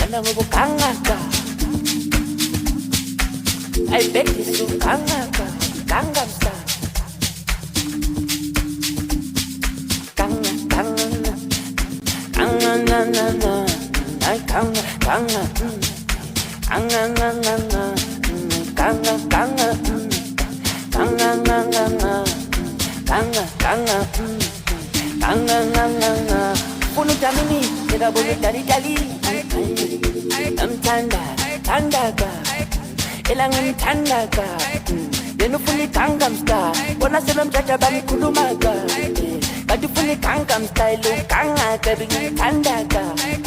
Kangaka, I bet you so Kangaka, Gangnam Style. Kanga, kanga, kanga, na na na, I kanga, kanga, kanga, na na na, kanga, kanga, kanga, na na na, kanga, kanga, kanga, na na na. Punu jamini, kita boleh dari. Tanda, tandaga, elangan tandaga. Denufuni Gangnam Style, bona sebelum jaja bani kulumaga. Kadufuni Gangnam Style, lu kanga kebing tandaga.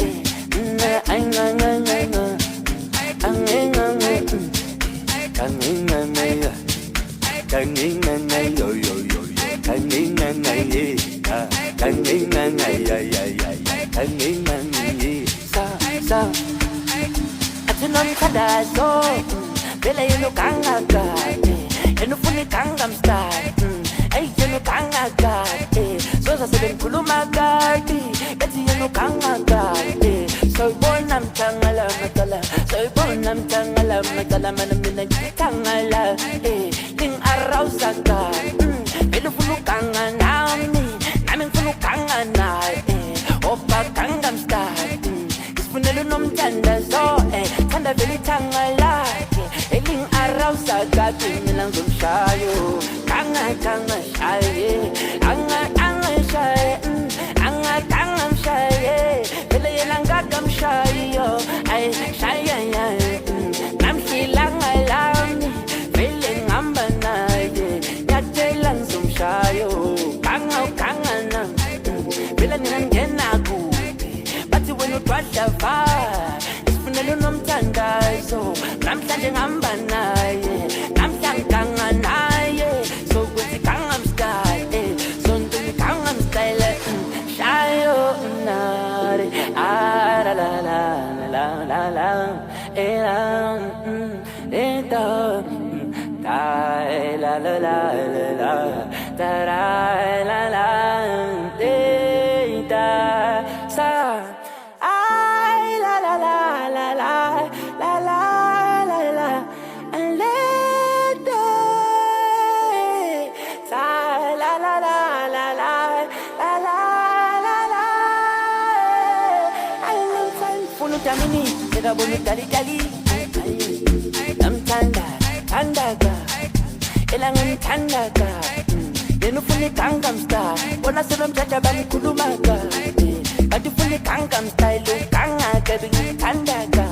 Non kada so bela yenu kangaga yenu funi Gangnam Style ay yenu kangaga so sa seben kulumaga beti yenu kangaga so bonam tangala matala so bonam tangala matala manamina tangala ling araw saga belu funu kangana namin funu kangana opa Gangnam Style ispunelu nom tanda so tanda veli tangala eling araw sa gabi nilang gumshayo kanga kanga shaye anga shaye anga kangam shaye vele yelang gagam shayo ay shaye nam silang alam vele ngamba na yatelang gumshayo kanga na vele nilang genaku but when you try to fight Nelu nom tandazo, namhlanje ngihamba naye, namhlanganga naye, so kuthi Gangnam Style, so ntuthi Gangnam Style, shayo nare, la la la la la la, la la la la, da la la, sa. Jamini, kita boleh dari. Tandaga, elangan tandaga. Denufuni Gangnam Style, bona sebelum jaja bani kulumaga. Kadufuni Gangnam Style, lu kanga kebing tandaga.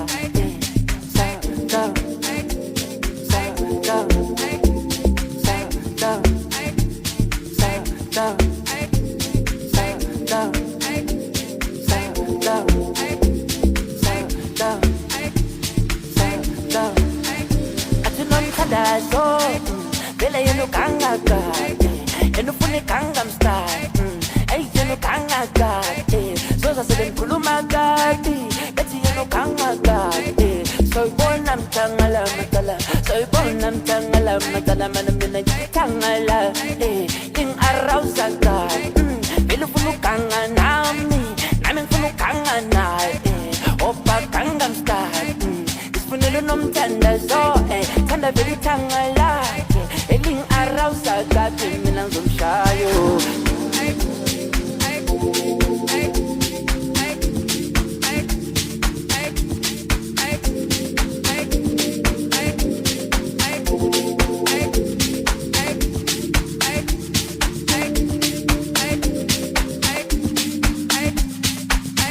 So, bela yenu kangaga, yenu funi Gangnam Style, ay yenu kangaga, so sa seben kulumaga, beti yenu kangaga, so bonam tangala matala, so bonam tangala matala, manamina tangala, ling araw saga, belu funu kanga nami, namin funu kanga na, opa Gangnam Style. Nelu nom tanda so tanda veli tangala